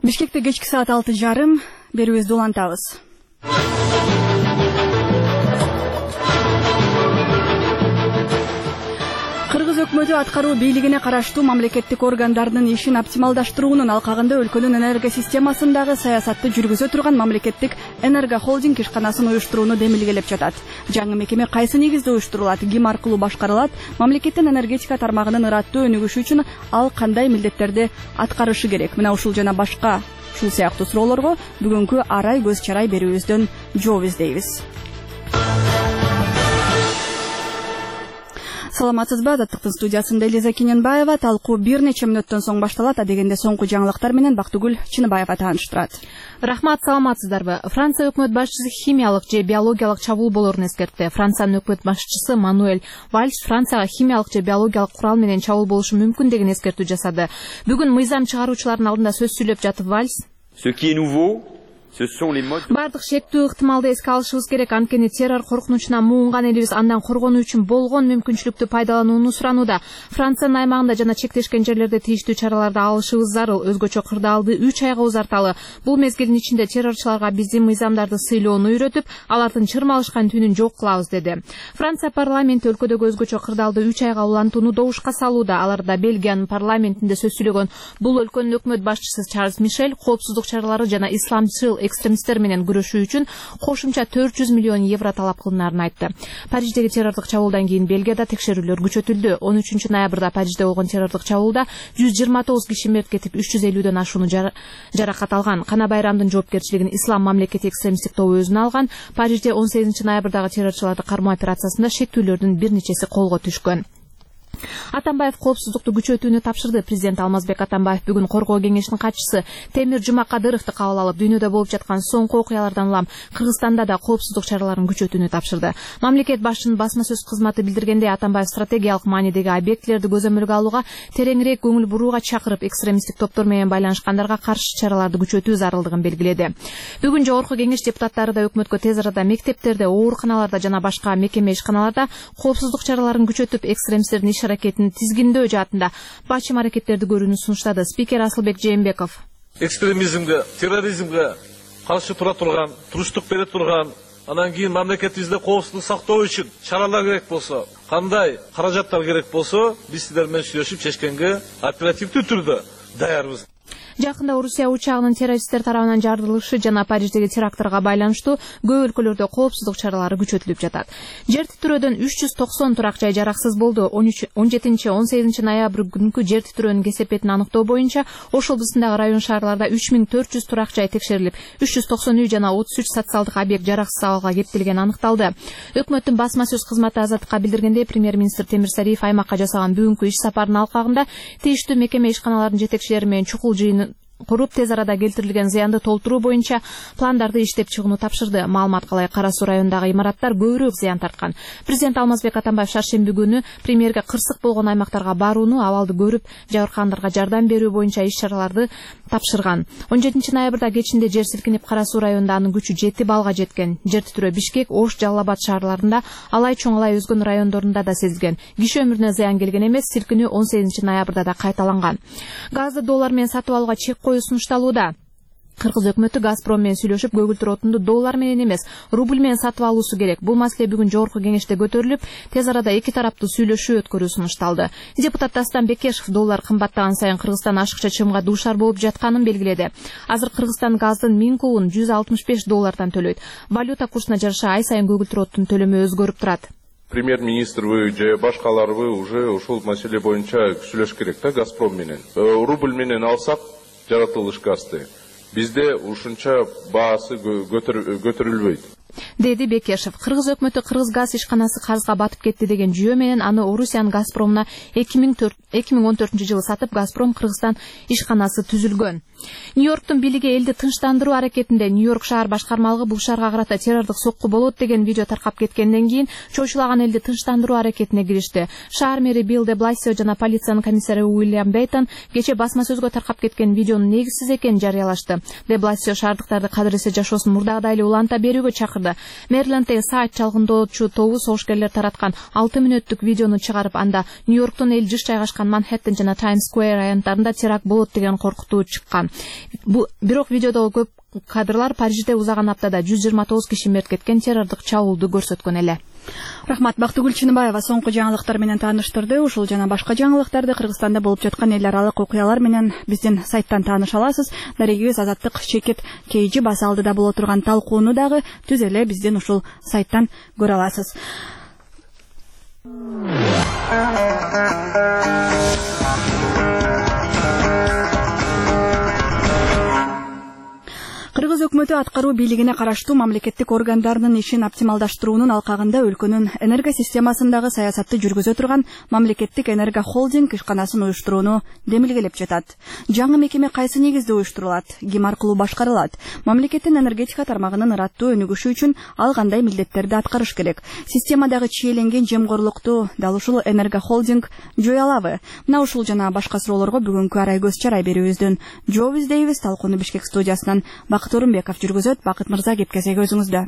Бишкекте кечки саат 6:30 берүүбүздү улантабыз. Кыргыз өкмөтү аткаруу бийлигине караштуу мамлекеттик органдардын ишин оптималдаштыруунун алкагында өлкөнүн энергия системасындагы саясатты жүргүзө турган мамлекеттик энергохолдинг ишканасын уюштурууну демилгелеп жатат. Жаңы мекеме кайсы негизде уюштурулат, ким аркылуу башкарылат, мамлекеттин энергетика тармагынын ыраттуу өнүгүшү үчүн ал кандай милдеттерди аткарышы керек? Мына ушул жана башка ушул сыяктуу суроолорго бүгүнкү арай көз чарай берүүбүздөн жооп издейбиз. Саламатсызбы, Азаттыктын студиясында Элиза Кененбаева. Талкуу бир нече мүнөттөн соң башталат. Адегенде соңку жаңылыктар менен Бактыгүл Чыныбаева тааныштырат. Рахмат, саламатсыздарбы. Франция өкмөт башчысы химиялык же биологиялык чабуул болорун эскертти. Франциянын өкмөт башчысы Мануэль Вальс Францияга химиялык же биологиялык курал менен чабуул болушу мүмкүн деген эскертүү жасады. Бүгүн мыйзам чыгаруучулардын алдында сөз сүйлөп жатып Вальс бардык шектүү ыктымалды эске алышыбыз керек, анткени террор коркунучуна муунган элибиз андан коргонуу үчүн болгон мүмкүнчүлүктү пайдаланууну суранууда. Франциянын аймагында жана чектешкен жерлерде тийиштүү чараларды алышыбыз зарыл. Өзгөчө кырдаалды 3 айга узарталы. Бул мезгилдин ичинде террорчуларга биздин мыйзамдарды сыйлоону үйрөтүп, алардын чырмалышкан түнүн жок кылабыз деди. Франция парламенти өлкөдөгү өзгөчө кырдаалды 3 айга улантууну добушка салууда. Аларда Бельгиянын парламентинде сөз сүйлөгөн бул өлкөнүн өкмөт башчысы Чарльз Мишель коопсуздук чаралары жана исламчыл экстремисттер менен күрөшүү үчүн кошумча 400 миллион евро талап кылынаарын айтты. Париждеги террордук чабуулдан кийин Бельгияда текшерүүлөр күчөтүлдү. 13 ноябрда Парижде болгон террордук чабуулда 129 киши мерт кетип, 350дөн ашууну жаракат алган. Кана Байрамдын жоопкерчилигин Ислам мамлекети экстремисттик тобу өзүнө алган. Парижде 18 ноябрдагы террорчуларды кармоо операциясында шектүүлөрдүн бир нечеси колго түшкөн. Атамбаев коопсуздукту күчөтүүнү тапшырды. Президент Алмазбек Атамбаев бүгүн Коргоо кеңешинин катчысы Темир Жумакадыровду кабыл алып, дүйнөдө болуп жаткан соңку окуялардан улам Кыргызстанда да коопсуздук чараларын күчөтүүнү тапшырды. Мамлекет башчынын басма сөз кызматы билдиргендей, Атамбаев стратегиялык маанидеги объектилерди көзөмөлгө алууга, тереңирээк көңүл бурууга чакырып, экстремисттик топтор менен байланышкандарга каршы чараларды күчөтүү зарылдыгын белгиледи. Бүгүн жогорку кеңеш депутаттары да өкмөткө тез арада мектептерде, ооруканаларда жана башка мекеме ишканаларда коопсуздук чараларын күчөтүп, экстремисттердин аракетин тизгиндөө жаатында бачым аракеттерди көрүүнү сунуштады. Спикер Асылбек Жээнбеков экстремизмге, терроризмге каршы тура турган, туруштук бере турган, анан кийин мамлекетибизде коопсуздук сактоо үчүн чаралар керек болсо, кандай каражаттар керек болсо, биз сиздер менен сүйлөшүп чечкенге оперативдүү түрдө даярбыз. Жакында Орусия учагынын террористтер тарабынан жарылышы жана Париждеги терактырга байланыштуу көп өлкөлөрдө коопсуздук чаралары күчөтүлүп жатат. Жер титирөөдөн 390 турак жай жараксыз болду. 17-18 ноябрь күнкү жер титирөөнүн кесепетин аныктоо боюнча Ош облусундагы район шаарларда 3400 турак жай текшерилип, 390 үй жана 33 социалдык объект жараксыз абалга кептелгени аныкталды. Өкмөттүн басма сөз кызматы Азаттыкка билдиргендей, премьер-министр Темир Сариев аймакка жасаган бүгүнкү иш сапарынын алкагында тийиштүү мекеме ишканалардын жетекчилери менен чукул жыйын куруп, тез арада келтирилген зыянды толтуруу боюнча пландарды иштеп чыгууну тапшырды. Маалымат калай, Кара Суу районундагы имараттар көбүрөөк зыян тарткан. Президент Алмазбек Атамбаев шаршемби күнү премьерге кырсык болгон аймактарга барууну, абалды көрүп, жабыркагандарга жардам берүү боюнча иш-чараларды тапшырган. 17 ноябрда кечинде жер силкинип, Кара Суу районунда анын күчү 7 баллга жеткен. Жер титирөө Бишкек, Ош, Жалал-Абад шаарларында, Алай чоң Алай өзгөн райондорунда да сезилген. Киши өмүрүнө зыян келген эмес, силкинүү 18 ноябрда да кайталанган. Газды доллар менен сатып алууга чек коюу сунушталууда. Кыргыз өкмөтү Газпром менен сүйлөшүп, көгүлтүр отунду доллар менен эмес, рубль менен сатып алуусу керек. Бул маселе бүгүн жогорку кеңеште көтөрүлүп, тез арада эки тараптуу сүйлөшүү өткөрүү сунушталды. Депутат Дастан Бекешев доллар кымбаттаган сайын Кыргызстан ашыкча чыгымга дуушар болуп жатканын белгиледи. Азыр Кыргызстан газдын 1000 кубун 165 доллардан төлөйт. Валюта курсуна жараша ай сайын көгүлтүр оттун төлөмү өзгөрүп турат. Премьер-министрбы же башкаларбы уже ушул маселе боюнча сүйлөш керек да Газпром менен. Рубль менен алсак жаратылыш газды, бизде ушунча баасы көтөрүлбөйт, деди Бекешев. Кыргыз өкмөтү Кыргыз газ ишканасы карызга батып кетти деген жүйө менен аны Орусиянын Газпромуна 2014 жылы сатып, Газпром Кыргызстан ишканасы түзүлгөн. Нью-Йорктун бийлиги элди тынчтандыруу аракетинде. Нью-Йорк шаар башкармалыгы бул шаарга карата террордук сокку болот деген видео таркап кеткенден кийин чочулаган элди тынчтандыруу аракетине киришти. Шаар мэри Билл де Бласио жана полициянын комиссары Уильям Бейтон кече басма сөзгө таркап кеткен видеонун негизсиз экенин жарыялашты. Де Бласио шаардыктарды кадыр эсе жашоосун мурдагыдай эле уланта берүүгө чакырды. Мэриленддеги сайт чалгындоочу тобу согушкерлер тараткан 6 мүнөттүк видеону чыгарып, анда Нью-Йорктун эл жыш жайгашкан Манхэттен жана Таймс Сквер райондорунда теракт болот деген коркутуу чыккан. Бирок видеодогу көп кадрлар Парижде узаган аптада 129 киши мерт кеткен террордук чабуулду көрсөткөн эле. Рахмат. Бактыгүл Чыныбаева соңку жаңылыктар менен тааныштырды. Ушул жана башка жаңылыктарды Кыргызстанда болуп жаткан эл аралык окуялар менен биздин сайттан тааныша аласыз. Дарегибиз Азаттык Чекит KG баса алдыда боло турган талкууну дагы түз эле биздин ушул сайттан көрө аласыз. Кыргыз өкмөтү аткаруу бийлигине караштуу мамлекеттик органдардын ишин оптималдаштыруунун алкагында өлкөнүн энерго системасындагы саясатты жүргүзө турган мамлекеттик энерго холдинг ишканасын уюштурууну демилгелеп жатат. Жаңы мекеме кайсы негизде уюштурулат, ким аркылуу башкарылат, мамлекеттин энергетика тармагынын ыраттуу өнүгүшү үчүн ал кандай милдеттерди аткарыш керек, системадагы чиеленген жемгорлукту дал ушул энерго холдинг жое алабы? Мына ушул жана башка суроолорго бүгүнкү арай көз чарай берүүбүздүн жооп издейбиз. Талкууну Бишкек студиясынан Бакыт Орунбеков жүргүзөт. Бакыт мырза, кепкесек өзүңүздө.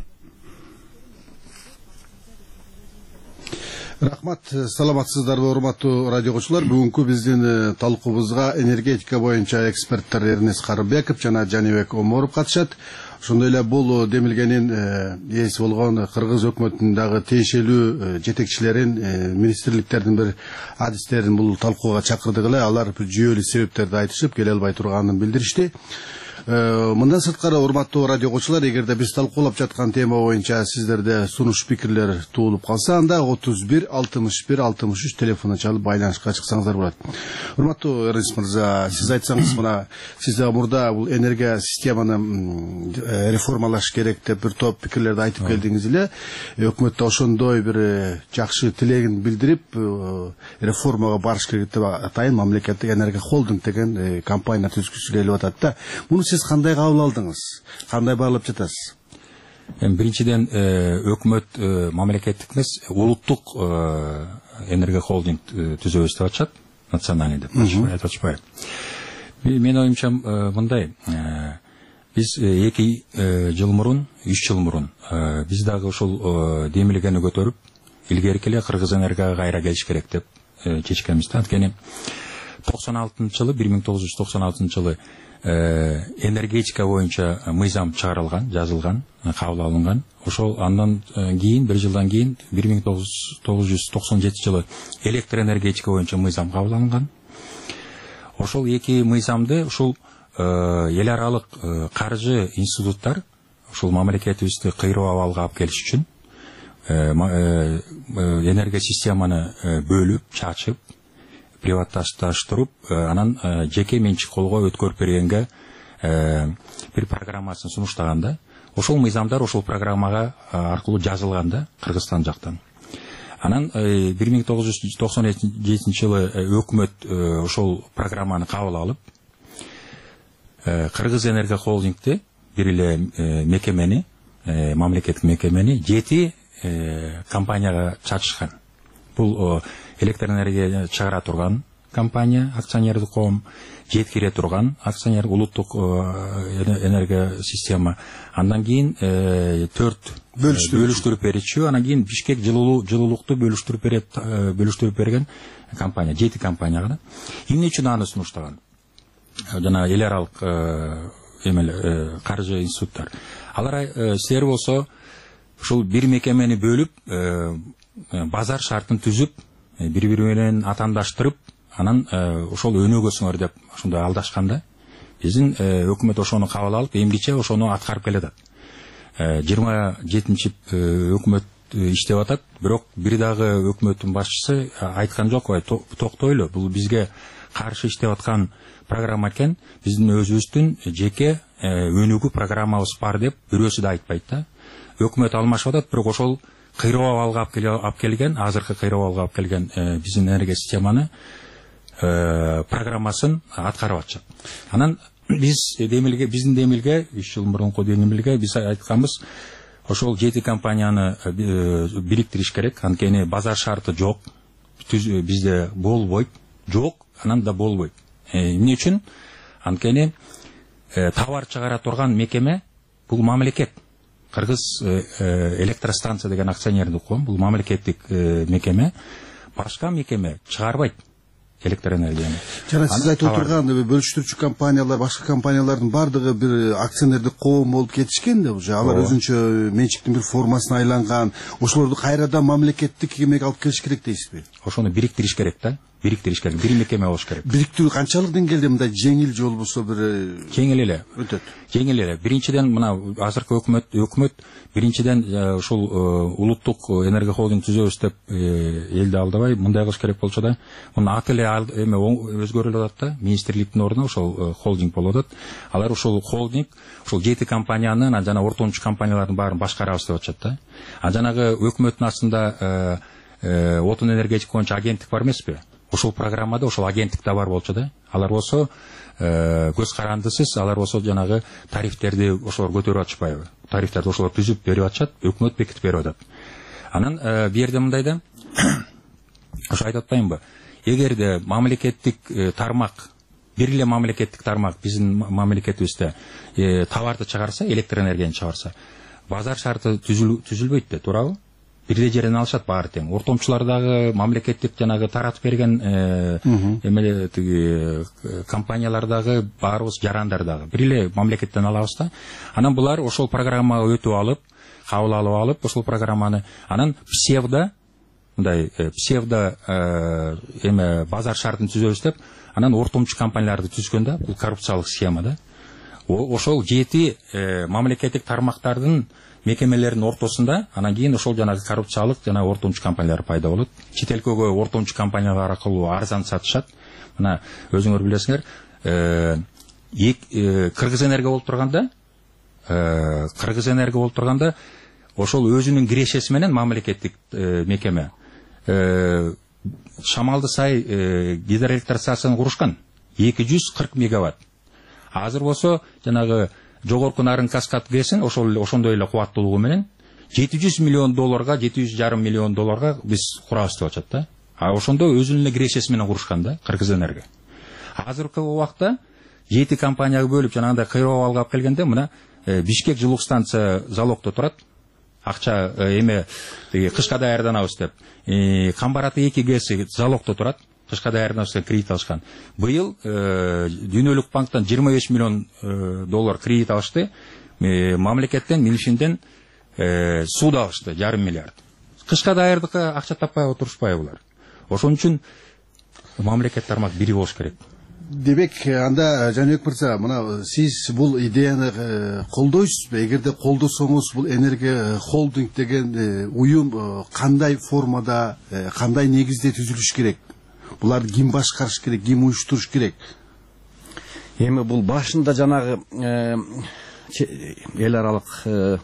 Рахмат, саламатсыздарбы урматтуу радио окуучулар. Бүгүнкү биздин талкуубузга энергетика боюнча эксперттер Эрнест Карымбеков жана Жанибек Оморов катышат. Ошондой эле бул демилгенин ээси болгон Кыргыз өкмөтүндөгү тиешелүү жетекчилерин, министрликтердин бир адистерин бул талкууга чакырдык эле. Алар жүйөлүү себептерди айтышып, келе албай турганын билдиришти. Мындан сырткары урматтуу радио окуучулар, эгерде биз талкуулап жаткан тема боюнча сиздерде сунуш пикирлер туулуп калса, анда 31 61 63 телефонуна чалып байланышка чыксаңыздар болот. Урматтуу Эрнест мырза, сиз айтсаңыз, мына сиз мурда бул энерго системаны реформалаш керек деп бир топ пикирлерди айтып келдиңиз эле. Өкмөттө ошондой бир жакшы тилегин билдирип, реформага барыш керек деп атайын мамлекеттик энерго холдинг деген компания түзгүсү келип атат да. Муну сиз кандай кабыл алдыңыз? Кандай баалап жатасыз? Биринчиден, өкмөт мамлекеттик эмес, улуттук энерго холдинг түзөбүз деп атышат, национальный деп айтып атышпайбы. Менин оюмча мындай, биз 2 жыл мурун, 3 жыл мурун биз дагы ушул демилгени көтөрүп, илгерки эле Кыргыз энергияга кайра келиш керек деп чечкенбиз. Анткени 1996 жылы энергетика боюнча мыйзам чыгарылган, жазылган, кабыл алынган. Ошол андан кийин, бир жылдан кийин 1997 жылы электр энергетика боюнча мыйзам кабыл алынган. Ошол 2 мыйзамды ушул эл аралык каржы институттар ушул мамлекетибизди кыйроо абалга алып келиш үчүн энерго системаны бөлүп, чачып, приватташтырып, анан жеке менчик колго өткөрүп бергенге бир программасын сунуштаганда, ошол мыйзамдар ошол программага аркылуу жазылганда Кыргызстан жактан. Анан 1997 жылы өкмөт ошол программаны кабыл алып, Кыргыз энерго холдингти, бир эле мекемени, мамлекеттик мекемени 7 компанияга чачышкан. Бул электр энергия чыгара турган компания, акционердик коом, жеткире турган акционер, улуттук энерго система. Андан кийин 4 бөлүштүрүп берүүчү, анан кийин Бишкек жылуулукту бөлүштүрүп берген компания, 7 компанияга. Эмне үчүн аны сунуштаган? Жана эл аралык каржы институттар. Алар силер болсо ушул бир мекемени бөлүп, базар шартын түзүп, бири-бири менен атандаштырып, анан ошол өнөгөсүңөр деп ошондой алдашканда, биздин өкмөт ошону кабыл алып, эмгиче ошону аткарып келатат. 27-чи өкмөт иштеп атат, бирок бир дагы өкмөттүн башчысы айткан жок, токтойлу, бул бизге каршы иштеп аткан программа экен, биздин өзүбүздүн жеке өнүгүү программабыз бар деп бирөөсү да айтпайт да. Өкмөт алмашып атат, бирок ошол кыйроо абалга алып келген, азыркы кыйроо абалга алып келген биздин энергия системаны программасын аткарып атышат. Анан биздин демилге 3 жыл мурунку демилге биз айтканбыз, ошол 7 компанияны бириктириш керек, анткени базар шарты жок, бизде болбойт, жок, анан да болбойт. Эмне үчүн? Анткени товар чыгара турган мекеме бул мамлекет. Кыргыз электростанция деген акционердик коом, бул мамлекеттик мекеме, башка мекеме чыгарбайт. электр энергияны. Жана сиз айтып отурган бөлүштүрүүчү компаниялар, башка компаниялардын бардыгы бир акционердик коом болуп кетишкен да уже. Алар өзүнчө менчиктин бир формасына айланган. Ошолорду кайрадан мамлекеттик эмеге алып келиш керек дейсизби? Ошону бириктириш керек да. Бириктириш керек. Бир мекеме болуш керек. Бириктирүү канчалык деңгээлде мындай жеңил же болбосо бир жеңил эле өтөт? Жеңил эле. Биринчиден мына азыркы өкмөт биринчиден ушул улуттук энергия холдинг түзөбүз деп элди алдабай мындай кылыш керек болчу да. Муну аты эле эме өзгөрүлүп атат да. Министрликтин ордуна ошол холдинг болуп атат. Алар ушул холдинг ушул 7 компаниянын жана ортомчу компаниялардын баарын башкарабыз деп атышат да. Жанагы өкмөттүн астында отун энергетика боюнча агенттик бар эмеспи? Ошол программада ошол агенттик да бар болчу да. Алар болсо көз карандысыз, алар болсо жанагы тарифтерди ошолор көтөрүп атышпайбы? Тарифтерди ошолор түзүп берип атышат, өкмөт бекитип берип атат. Анан бу жерде мындай да, ошо айтып атпаймынбы? Эгерде мамлекеттик тармак, бир эле мамлекеттик тармак биздин мамлекетибизде товарды чыгарса, электр энергияны чыгарса, базар шарты түзүлбөйт да, туурабы? Бирде жерден алышат баары тең. Ортомчулар дагы мамлекеттик жанагы таратып берген эмеле тиги компаниялар дагы баарыбыз жарандар дагы бир эле мамлекеттен алабыз да. Анан булар ошол программага өтүп алып, кабыл алып ошол программаны анан мындай эме базар шартын түзөбүз деп, анан ортомчу компанияларды түзгөн да. Бул коррупциялык схема да. Ошол 7 мамлекеттик тармактардын мекемелердин ортосунда анан кийин ошол жанагы коррупциялык жана ортомчу компаниялар пайда болот. Чет элкөгө ортомчу компаниялар аркылуу арзан сатышат. Мына өзүңөр билесиңер, Кыргыз энергия болуп турганда, ошол өзүнүн кирешеси менен мамлекеттик мекеме Шамалды сай гидроэлектростанцияны курушкан 240 мегаватт. Азыр болсо жанагы жогорку нарын каскад кесин ошондой эле кубаттуулугу менен $700 миллион, $750 миллион биз курабыз деп атышат да. А ошондо өзүнүн эле кирешеси менен курушкан да Кыргыз энергия. Азыркы убакта 7 компанияга бөлүп жанагындай кыйроо алып келгенде мына Бишкек жылук станция залогдо турат. Акча эме кышка даярданабыз деп. Камбараты 2 ГЭСи залогдо турат. Кышка даярданабыз деп кредит алышкан. Быйыл дүйнөлүк банктан $25 миллион кредит алышты. Мамлекеттен, Милишинден суд алышты, $500 миллиард. Кышка даярдыкка акча таппай отурушпай булар. Ошон үчүн мамлекет тармак бири болуш керек. Демек, анда Жаныбек мырза, мына сиз бул идеяны колдойсузбу? Эгерде колдосоңуз, бул энергия холдинг деген уюм кандай формада, кандай негизде түзүлүш керек? Буларды ким башкарыш керек, ким уюштуруш керек? Эми бул башында жанагы эл аралык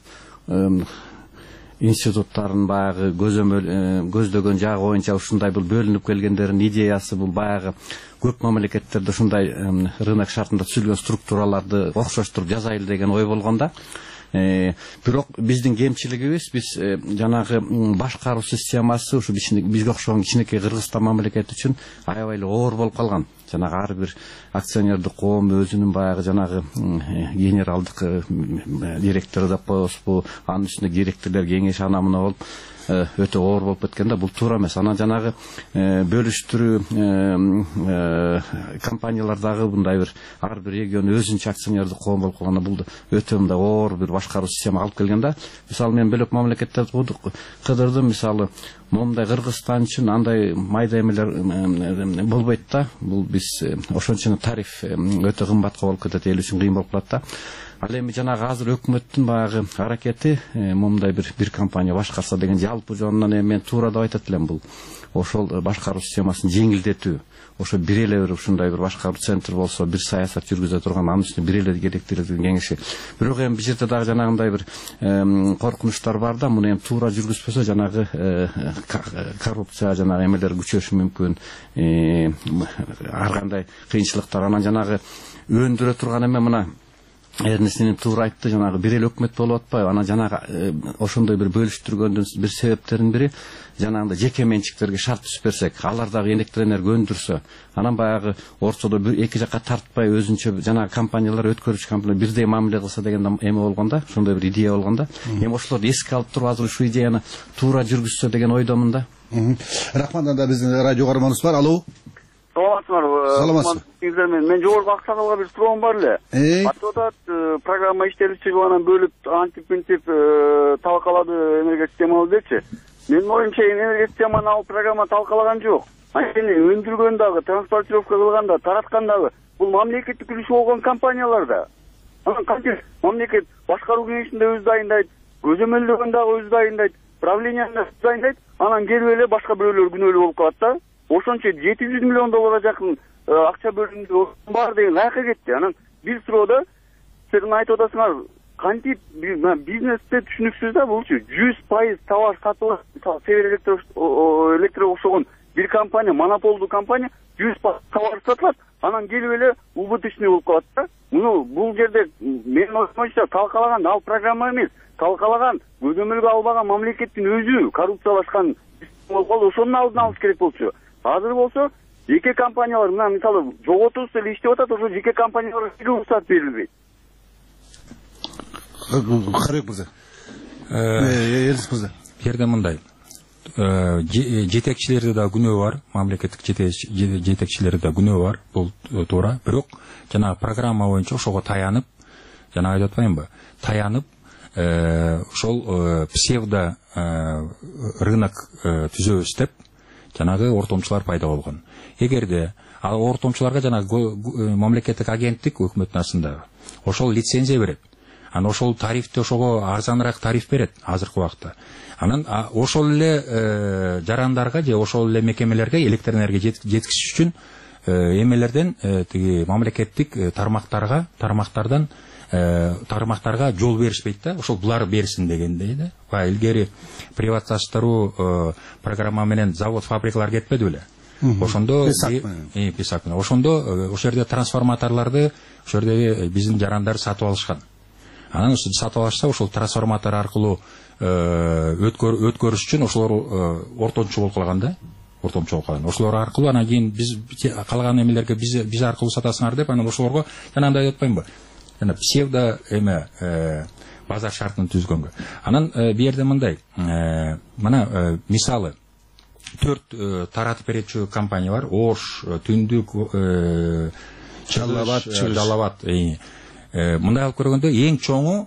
институттарын баягы көздөгөн жагы боюнча ушундай бул бөлүнүп келгендердин идеясы бул баягы көп мамлекеттерде ушундай рынок шартында түзүлгөн структураларды окшоштуруп жасайлы деген ой болгонда, бирок биздин кемчилигибиз биз жанагы башкаруу системасы ушу бизге окшогон кичинекей Кыргызстан мамлекети үчүн аябай эле оор болуп калган. Жанагы ар бир акционердик коом өзүнүн баягы жанагы генералдык директору деп коебузбу, анын үстүнө директорлор кеңеши анамына болуп өтө оор болуп кеткен да. Бул туура эмес. Анан жанагы бөлүштүрүү компаниялардагы мындай бир ар бир регион өзүнчө акционердик коом болуп калганда бул өтө мындай оор бир башкаруу система алып келген да. Мисалы мен бөлөк мамлекеттерди кыдырдым, мисалы момундай Кыргызстан үчүн андай майда эмелер болбойт да. Бул биз ошончо тариф өтө кымбатка болуп кетет, эл үчүн кыйын болуп калат да. Ал эми жанагы азыр өкмөттүн баягы аракети момундай бир компания башкарса деген жалпы жонунан эми мен туура деп айтат элем. Бул ошол башкаруу системасын жеңилдетүү, ошо бир эле бир ушундай бир башкаруу центр болсо, бир саясат жүргүзө турган, анын үстүнө бир эле керектелген кеңеши. Бирок эми бул жерде дагы жанагындай бир коркунучтар бар да. Муну эми туура жүргүзбөсө жанагы коррупция жанагы эмелер күчөшү мүмкүн, ар кандай кыйынчылыктар. Анан жанагы өндүрө турган эме мына Эрнестин туура айтты, жанагы бир эле өкмөт болуп атпайбы? Анан жанагы ошондой бир бөлүштүргөндүн бир себептеринин бири жанагындай жеке менчиктерге шарт түзүп берсек, алар дагы электр энергия өндүрсө, анан баягы ортодо бир эки жакка тартпай өзүнчө жанагы компаниялар, өткөрүүчү компаниялар бирдей мамиле кылса деген эме болгондо, ошондой бир идея болгондо, эми ошолорду эске алып туруп азыр ушул идеяны туура жүргүзсө деген ойдомун да. Рахмат. Анда биздин радио каарманыбыз бар. Алло. Саламатсызбы. Мен жогорку Аксакалга бир суроом бар эле. Атат программа иштелип чыгып анан бөлүп антип талкалады энергия системабы депчи. Менин оюмча энергия системаны ал программа талкалаган жок. Анткени өндүргөн дагы, транспортировка кылган да, тараткан дагы бул мамлекеттик үлүшү болгон компаниялар да. Анан кантип мамлекет башкаруу кеңешинде өз дайындайт, көзөмөлдөгөн дагы өз дайындайт, правленияны өз дайындайт, анан келип эле башка бирөөлөр күнөөлүү болуп калат да. Ошончо $700 миллион жакын акча бөлүндү бар деген каяка кетти. Анан бир суроода силер айтып атасыңар, кантип бизнесте түшүнүксүз да булчу. 100% товар сатылат, Север Электро окшогон бир компания, монополдуу компания 100% товар сатылат, анан келип эле убыточный болуп калат да. Бул жерде менин оюмча талкалаган ал программа эмес, талкалаган көзөмөлгө албаган мамлекеттин өзү коррупциялашкан болуп калды. Ошонун алдын алыш керек болчу. Азыр болсо жеке компаниялар мына мисалы жоготубуз эле иштеп атат, ошо жеке компанияларга рұқсат берилбейт. Карек мырза. Элис мырза. Жерде мындай. Жетекчилерде да күнөө бар, мамлекеттик жетекчилерде да күнөө бар, бул туура. Бирок жана программа боюнча ошого таянып, жана айтып атпаймынбы? Таянып, ошол псевдо рынок түзөбүз деп жанагы ортомчулар пайда болгон. Эгерде ал ортомчуларга жанагы мамлекеттик агенттик өкмөттүн астында ошол лицензия берет. Анан ошол тарифти ошого арзаныраак тариф берет азыркы убакта. Анан ошол эле жарандарга же ошол эле мекемелерге электр энергия жеткизиш үчүн эмелерден тиги мамлекеттик тармактарга жол беришпейт да. Ошол булар берсин дегендей да. Илгери приватизациялоо программа менен завод, фабрикалар кетпеди беле. Ошондо песак менен. Ошондо ошол жерде трансформаторлорду ошол жердеги биздин жарандар сатып алышкан. Анан сатып алышса ошол трансформатор аркылуу өткөрүш үчүн ошолор ортомчу болуп калган да. Ортомчу болуп калган. Ошолор аркылуу анан кийин биз калган эмелерге биз аркылуу сатасыңар деп анан ошолорго жанагындай деп атпаймынбы? Жана псевдо базар шартын түзгөнгө. Анан бу жерде мындай, мына мисалы 4 таратып берүүчү компания бар. Ош, Түндүк, Жалалабад. Мындай алып көргөндө эң чоңу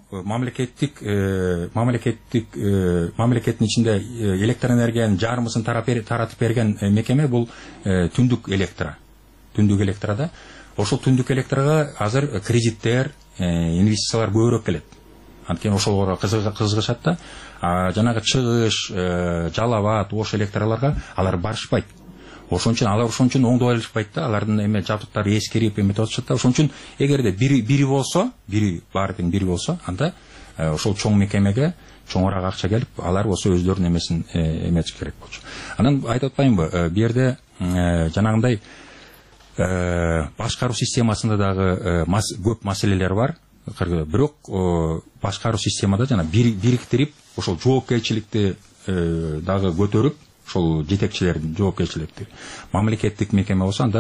мамлекеттин ичинде электр энергиянын жарымысын таратып берген мекеме бул Түндүк Электро. Түндүк Электрода ошол Түндүк Электрога азыр кредиттер, инвестициялар көбүрөөк келет. Анткени ошолорго кызыгышат да. Жанагы Чыгыш, Жалалабад, Ош электролорго алар барышпайт. Ошон үчүн оңдоп алышпайт да. Алардын эме жабдыктары эскирип эметип атышат да. Ошон үчүн эгерде бири болсо, баары тең бири болсо, анда ошол чоң мекемеге чоңураак акча келип, алар болсо өздөрүнүн эмесин эметиш керек болчу. Анан айтып атпаймынбы? Бу жерде жанагындай башкаруу системасында дагы көп маселелер бар. Бирок башкаруу системада жана бириктирип, ошол жоопкерчиликти дагы көтөрүп, ошол жетекчилердин жоопкерчиликти мамлекеттик мекеме болсо анда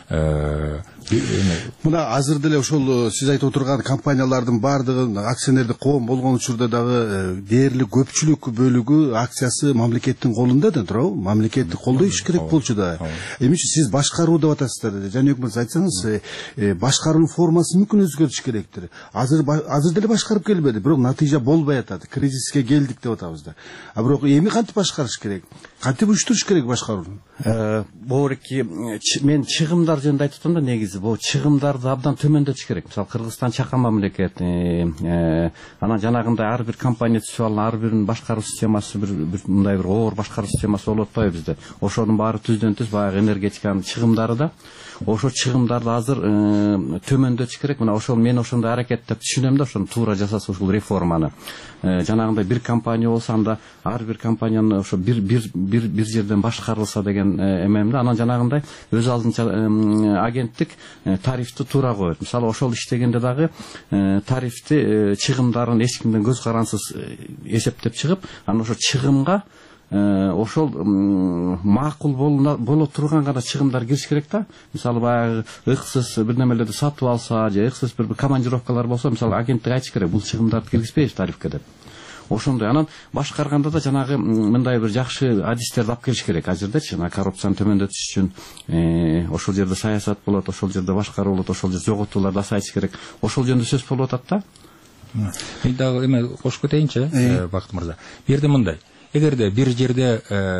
мына азыр деле ошол сиз айтып отурган компаниялардын баардыгын акционердик коом болгон учурда дагы дээрлик көпчүлүк бөлүгү акциясы мамлекеттин колунда да туурабы? Мамлекеттик колдой иш керек болчу да. Эми сиз башкаруу деп атасыздар. Жаныбек мырза айтсаңыз, башкаруунун формасы мүмкүн өзгөрүш керектир. Азыр деле башкарып келбеди, бирок натыйжа болбой атат. Кризиске келдик деп атабыз да. Бирок эми кантип башкарыш керек? Кантип уюштуруш керек башкарууну? Боореки мен чыгымдар жөнүндө айтып атам да, негизи бул чыгымдарды абдан төмөндөтүш керек. Мисалы Кыргызстан чакан мамлекет, анан жанагындай ар бир компания түзүп алган, ар биринин башкаруу системасы бир мындай бир оор башкаруу системасы болуп атпайбы бизде. Ошонун баары түздөн түз баягы энергетиканын чыгымдары да. Ошо чыгымдарды азыр төмөндөтүш керек. Мына ошол мен ошондой аракеттеп түшүнөм да, ошону туура жасаса ушул реформаны. Жанагындай бир компания болсо анда ар бир компаниянын ошо бир жерден башкарылса деген эмем да. Анан жанагындай өз алдынча агенттик тарифти туура коет. Мисалы ошол иштегенде дагы тарифти чыгымдарын эч кимден көз карансыз эсептеп чыгып, анан ошо чыгымга ошол макул боло турган гана чыгымдар кириш керек да. Мисалы баягы ыксыз бир немелерди сатып алса же ыксыз бир командировкалар болсо, мисалы агенттик айтыш керек, бул чыгымдарды киргизбейбиз тарифке деп. ошондой анан башкарганда да жанагы мындай бир жакшы адистерди алып келиш керек ал жердечи, жана коррупцияны төмөндөтүш үчүн ошол жерде саясат болот, ошол жерде башкаруу болот, ошол жерде жоготууларды азайтыш керек. Ошол жөнүндө сөз болуп атат да. Мен дагы эме кошуп кетейинчи, Бакыт мырза. Бу жерде мындай, эгерде бир жерде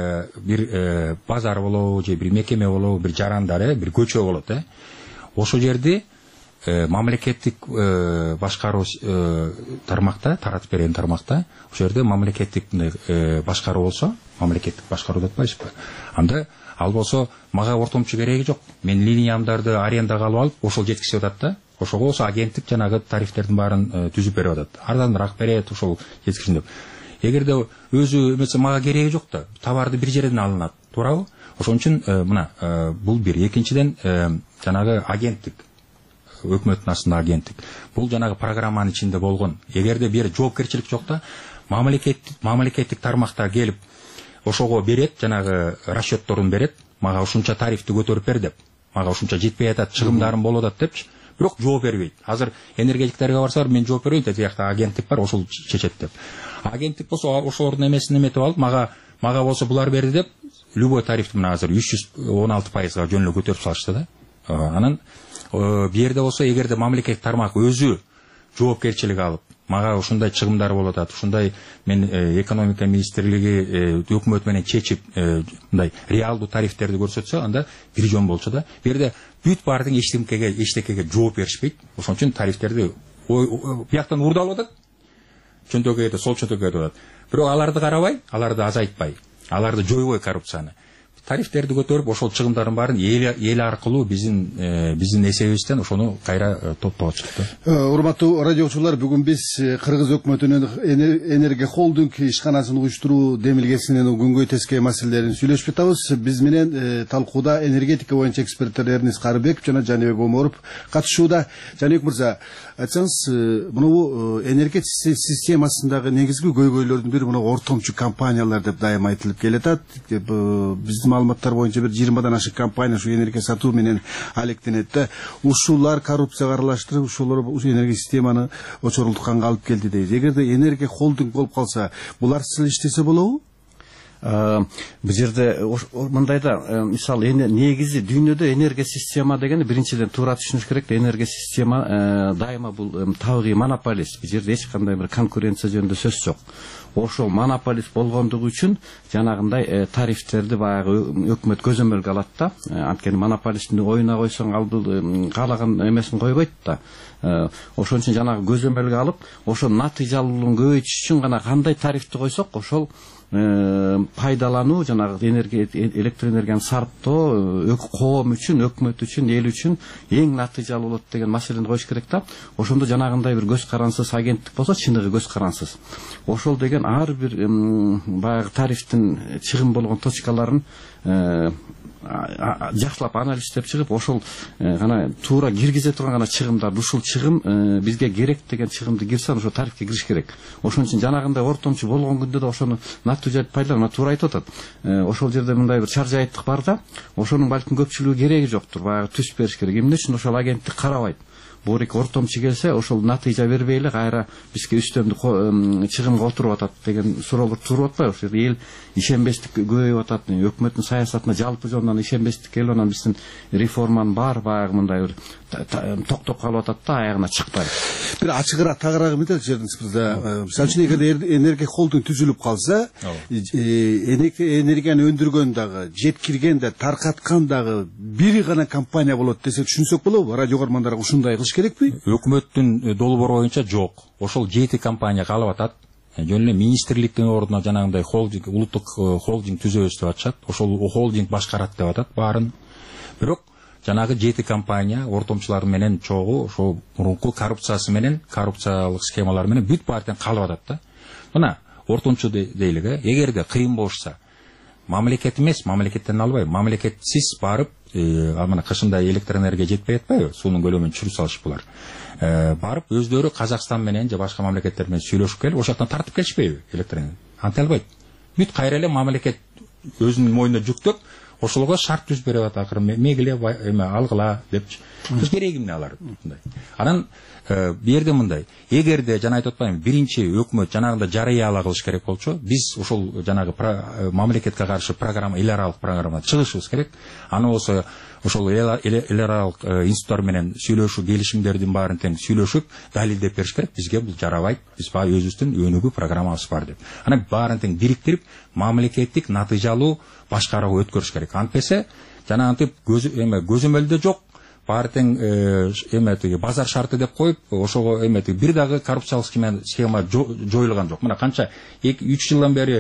бир базар болобу же бир мекеме болобу, бир жарандар, бир көчө болот, ошол жерде мамлекеттик башкаруу тармакта, таратып берген тармакта, ошол жерде мамлекеттик башкаруу болсо, мамлекеттик башкаруу деп атпайсызбы? Анда ал болсо мага ортомчу кереги жок. Мен линиямдарды арендага алып ошол жеткизип атат да. Ошого болсо агенттик жанагы тарифтердин баарын түзүп берип атат. Арзаныраак берет, ошол жеткизин деп. Эгерде өзү эмесе мага кереги жок да, товарды бир жерден алынат, туурабы? Ошон үчүн мына бул бир. Экинчиден жанагы агенттик, өкмөттүн астында агенттик. Бул жанагы программанын ичинде болгон. Эгерде бир жоопкерчилик жок да, мамлекеттик тармакта келип ошого берет, жанагы расчетторун берет, мага ушунча тарифти көтөрүп бер деп, мага ушунча жетпей атат, чыгымдарым болуп атат депчи. Бирок жооп бербейт. Азыр энергетиктерге барсалар, мен жооп бербейм, тиякта агенттик бар, ошол чечет деп. Агенттик болсо ошолордун эмесин эметип алып, мага болсо булар берди деп, любой тарифти мына азыр 316%га жөн эле көтөрүп салышты да. Анан бу жерде болсо, эгерде мамлекеттик тармак өзү жоопкерчилик алып, мага ушундай чыгымдар болуп атат, ушундай мен экономика министрлиги өкмөт менен чечип мындай реалдуу тарифтерди көрсөтсө, анда бир жөн болчу да. Бу жерде бүт баардык эчтекеге жооп беришпейт. Ошон үчүн тарифтерди бияктан урдалып атат, чөнтөгө кетет, сол чөнтөгө кетип атат. Бирок аларды карабай, аларды азайтпай, аларды жойбой коррупцияны, тарифтерди көтөрүп, ошол чыгымдардын баарын эл аркылуу биздин эсебибизден ошону кайра топтоп чыкты. Урматтуу радиочулар, бүгүн биз Кыргыз өкмөтүнүн энергия холдинг ишканасын уюштуруу демилгесинин күнгөй тескей маселелерин сүйлөшүп жатабыз. Биз менен талкууда энергетика боюнча эксперттер Эрнис Карыбеков жана Жаныбек Оморов катышууда. Жаныбек мырза, айтсаңыз, мынабу энергетика системасындагы негизги көйгөйлөрдүн бири мына ортомчу компаниялар деп дайыма айтылып келатат. Биздин маалыматтар боюнча бир 20дан ашык компания ушу энергия сатуу менен алектенет да. Ушулар коррупцияга аралаштырып, ушулар энергия системаны очорултканга алып келди дейт. Эгерде энергия холдинг болуп калса, булар сыл иштесе болобу? Бул жерде мындайда, мисалы негизи дүйнөдө энергия система дегенди биринчиден туура түшүнүш керек да, энергия система дайыма бул табигый монополист. Бул жерде эч кандай бир конкуренция жөнүндө сөз жок. Ошол монополист болгондугу үчүн жанагындай тарифтерди баягы өкмөт көзөмөлгө алат да. Анткени монополисттин оюна койсоң, ал бул каалаган эмесин койбойт да. Ошон үчүн жанагы көзөмөлгө алып, ошол натыйжалуулугун көбөйтүш үчүн гана кандай тарифти койсок, ошол пайдалануу, жанагы электр энергияны сарптоо коом үчүн, өкмөт үчүн, эл үчүн эң натыйжалуу болот деген маселени коюш керек да. Ошондо жанагындай бир көз карансыз агенттик болсо, чыныгы көз карансыз. Ошол деген ар бир баягы тарифтин чыгым болгон точкаларын жакшылап анализдеп чыгып, ошол гана туура киргизе турган гана чыгымдар, ушул чыгым бизге керек деген чыгымды кирсе, ошо тарифке кириш керек. Ошон үчүн жанагындай ортомчу болгон күндө да ошону натыйжалуу пайдалануу туура айтып атат. Ошол жерде мындай бир чар жайыттык бар да, ошонун балким көпчүлүгү кереги жоктур, баягы түз бериш керек. Эмне үчүн ошол агенттик карабайт? Бурик ортомчу келсе, ошол натыйжа бербей эле кайра бизге үстөмдү чыгымга отуруп атат деген суроолор туруп атпайбы? Ошол жерде эл ишенбестик көбөйүп атат, өкмөттүн саясатына жалпы жонунан ишенбестик келип, анан биздин реформанын баары баягы мындай бир токтоп калып атат да, аягына чыкпай. Бир ачыгыраак тагыраагы метелчи жердин. Мисалы үчүн эгерде энергия холдинг түзүлүп калса, энергияны өндүргөн дагы, жеткирген да, таркаткан дагы бири гана компания болот десек түшүнсөк болобу? Радио көрөрмандарга ушундай кылыш керекпи? Өкмөттүн долбоор боюнча жок. Ошол 7 компания калып атат. Жөн эле министрликтин ордуна жанагындай холдинг, улуттук холдинг түзөбүз деп атышат. Ошол холдинг башкарат деп атат баарын. Бирок жанагы 7 компания ортомчулар менен чогуу ошол мурунку коррупциясы менен, коррупциялык схемалар менен бүт баардыгын калып атат да. Мына ортомчу дейлиги, эгерде кыйын болушса, мамлекет эмес, мамлекеттен албай, мамлекетсиз барып, мына кышында электр энергия жетпей атпайбы, суунун көлөмүн түшүрүп салыш булар. Барып өздөрү Казакстан менен же башка мамлекеттер менен сүйлөшүп келип, ошол жактан тартып келишпейби электр энергия? Анте албайт. Бүт кайра эле мамлекет өзүнүн мойнуна жүктөп, ошолго шарт түзүп берип атат, акыры мегиле эме алгыла деп. Кереги эмне алар мындай. Анан берде мындай. Эгерде жана айтып атпаймынбы, биринчи өкмөт жанагында жарыяла кылыш керек болчу, биз ошол жанагы мамлекетке каршы программа, эл аралык программага чыгышыбыз керек. Аны болсо ошол эл аралык институттар менен сүйлөшүү, келишимдердин баарын тең сүйлөшүп, далилдеп бериш керек. Бизге бул жарабайт. Биз баягы өзүбүздүн өнүгүү программабыз бар деп. Анан баарын тең бириктирип, мамлекеттик натыйжалуу башкарууга өткөрүш керек. Антпесе жанагынтип көзөмөлдө жок, баары тең эметиги базар шарты деп коюп, ошого эметиги бир дагы коррупциялык схема жоюлган жок. Мына канча 2-3 жылдан бери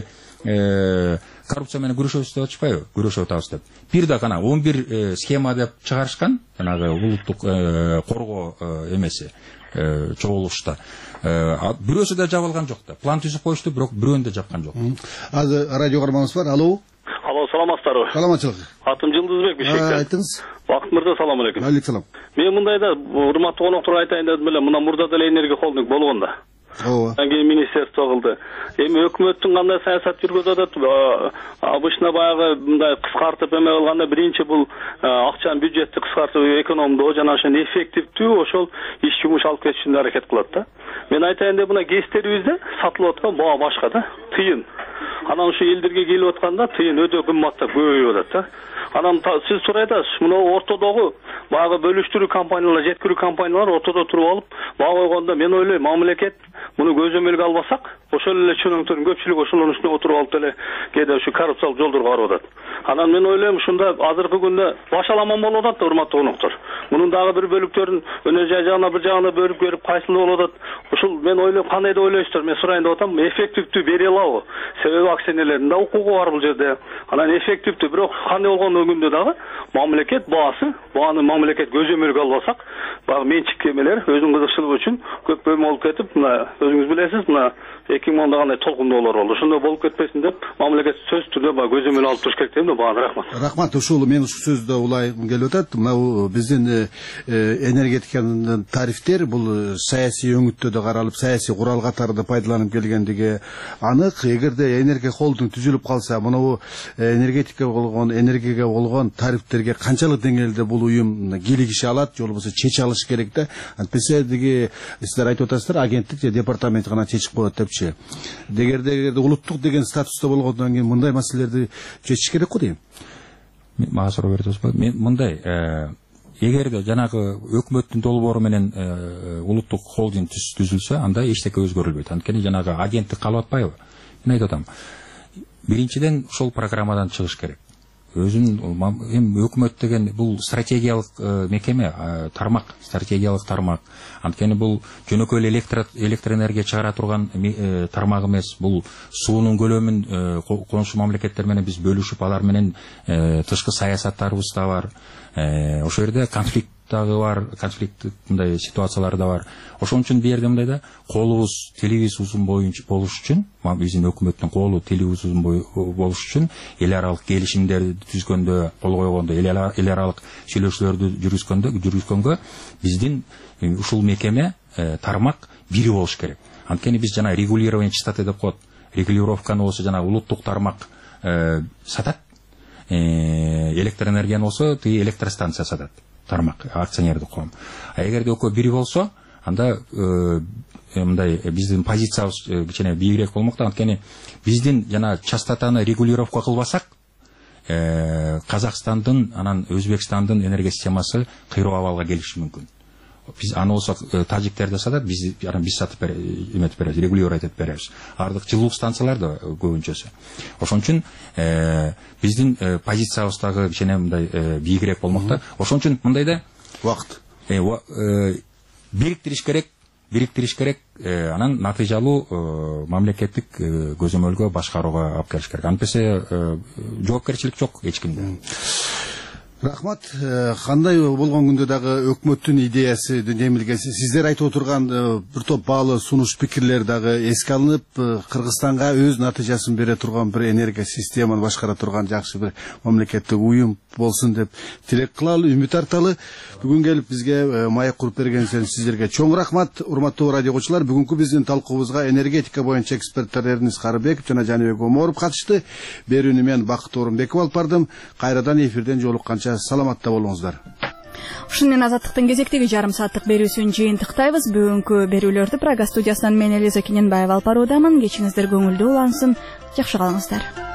коррупция менен күрөшөбүз деп атышпайбы? Күрөшүп атабыз деп. Бир дагы 11 схема деп чыгарышкан, жанагы улуттук коргоо эмеси чогулушта. Бирөөсү да жабылган жок да. План түзүп коюшту, бирок бирөөнү да жапкан жок. Азыр радио карманыбыз бар. Алло. Алло, саламатсыздарбы? Саламатчылык. Атым Жылдызбек Бишкектен. Айтыңыз. Бакыт мырза, салам алейкум. Алейкум салам. Мен мындайда урматтуу конокторго айтайын дедим эле, мына мурда деле энергия холдинг болгондо. Ооба. Анан кийин министерство кылды. Эми өкмөттүн кандай саясат жүргүзүп атат? Обычно баягы мындай кыскартып эме кылганда биринчи бул акчаны, бюджетти кыскартып экономдоо жана ошону эффективдүү ошол иш жумуш алып кетиш үчүн аракет кылат да. Мен айтайын деп, мына гестерибизде сатылып аткан баа башка да, тыйын. Анан ушу элдерге келип атканда тыйын өтө кымбаттап көбөйүп атат да. Анан сиз сурай атасыз, мына ортодогу баягы бөлүштүрүү компаниялар, жеткирүү компаниялар ортодо туруп алып баа койгондо, мен ойлойм, мамлекет муну көзөмөлгө албасак, ошол эле чөнөктөрдүн көпчүлүгү ошонун үстүнө отуруп алып эле кээде ушу коррупциялык жолдорго барып атат. Анан мен ойлойм, ушунда азыркы күндө башаламан болуп атат да, урматтуу коноктор. Мунун дагы бир бөлүктөрүн өнөр жай жагына бір жагына бөлүп көрүп кайсыл болуп атат. Ушул мен ойлойм, кандай деп ойлойсуздар? Мен сурайын деп атам, эффективдүү бере алабы? Себеби акционерлердин да укугу бар бул жерде. Анан эффективдүү, бирок кандай болгон күндө дагы мамлекет бааны мамлекет көзөмөлгө албасак, баягы менчик эмелер өзүнүн кызыкчылыгы үчүн көп бөлүм болуп кетип, мына өзүңүз билесиз, мына 2010 кандай толкундоолор болду. Ошондой болуп кетпесин деп, мамлекет сөзсүз түрдө баягы көзөмөл алып туруш керек дейм да, бааны. Рахмат. Рахмат. Ушул мен ушу сөздө улайгым келип атат. Мына биздин энергетиканын тарифтер бул саясий өңүттөдө каралып, саясий курал катарында пайдаланып келгендиги анык. Эгерде энергия холдинг түзүлүп калса, мына энергияга болгон тарифтерге канчалык деңгээлде бул уюм кийлигише алат, же болбосо чече алыш керек да. Антпесе деги сиздер айтып атасыздар, агенттик же департамент гана чечип коет депчи. Эгерде улуттук деген статуста болгондон кийин мындай маселелерди чечиш керек го дейм. Мага суроо бердиңиз. Мен мындай, эгерде жанагы өкмөттүн долбоору менен улуттук холдинг түзүлсө, анда эчтеке өзгөрүлбөйт. Анткени жанагы агенттик калып атпайбы? Мен айтып атам. Биринчиден ошол программадан чыгыш керек. Өкмөт деген бул стратегиялык мекеме, стратегиялык тармак. Анткени бул жөнөкөй эле электроэнергия чыгара турган тармак эмес. Бул суунун көлөмүн коңшу мамлекеттер менен биз бөлүшүп, алар менен тышкы саясаттарыбыз да бар. Ошол жерде конфликт дагы бар, конфликт мындай ситуациялар да бар. Ошон үчүн бу жерде мындайда колубуз, телибиз узун болуш үчүн, биздин өкмөттүн колу, телибиз узун болуш үчүн эл аралык келишимдерди түзгөндө, кол койгондо, эл аралык сүйлөшүүлөрдү жүргүзгөнгө биздин ушул мекеме, тармак бири болуш керек. Анткени биз жана регулирование частоты деп коет, регулировканы болсо жана улуттук тармак сатат, электроэнергияны болсо тиги электростанция сатат. Тармак, акционердик коом. Эгерде экөө бири болсо, анда мындай биздин позициябыз кичине бийигирээк болмок да. Анткени биздин жана частотаны регулировка кылбасак, Казакстандын, анан Өзбекстандын энергия системасы кыйроо абалга келиши мүмкүн. Биз аны болсо тажиктерде сатат, биз сатып эметип беребиз, регулировать этип беребиз. Ардык жылуулук станциялар да көбүнчөсү. Ошон үчүн биздин позициябыз дагы кичине мындай бийигирээк болмок да. Ошон үчүн мындайда убакыт бириктириш керек, анан натыйжалуу мамлекеттик көзөмөлгө башкарууга алып келиш керек. Антпесе жоопкерчилик жок эч кимде. Рахмат. Кандай болгон күндө дагы өкмөттүн идеясы демилгеси, сиздер айтып отурган бир топ баалуу сунуш пикирлер дагы эске алынып, Кыргызстанга өз натыйжасын бере турган бир энергия системаны башкара турган жакшы бир мамлекеттик уюм болсун деп тилек кылалы, үмүт арталы. Бүгүн келип бизге маек куруп бергениңиз сиздерге чоң рахмат. Урматтуу радио окуучулар, бүгүнкү биздин талкуубузга энергетика боюнча эксперттер Эрнис Карыбеков жана Жаныбек Оморов катышты. Берүүнү мен Бакыт Орунбеков алып бардым. Кайрадан эфирден жолукканча саламатта болуңуздар. Ушун менен Азаттыктын кезектеги жарым сааттык берүүсүн жыйынтыктайбыз. Бүгүнкү берүүлөрдү Прага студиясынан мен Элиза Кененбаева алып баруудамын. Кечиңиздер көңүлдүү улансын. Жакшы калыңыздар.